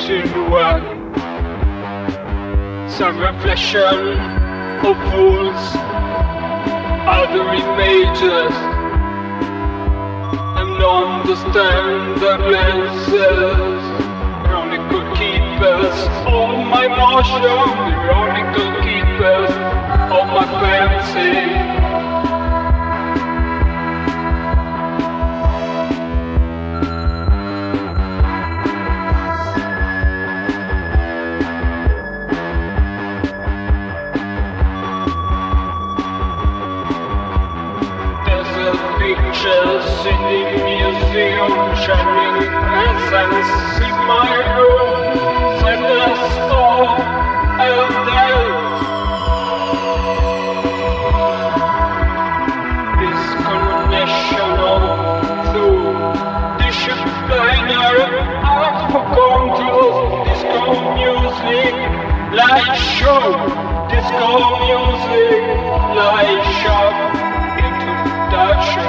in one. Some reflection of fools, other images, and understand the glances. Ironical keepers of my motion, ironical keepers of my fancy. Pictures in the museum, shining presence in my room. Send us all disconnection through discipliner out for control. Disco music, light show. Disco music, light show. Introduction.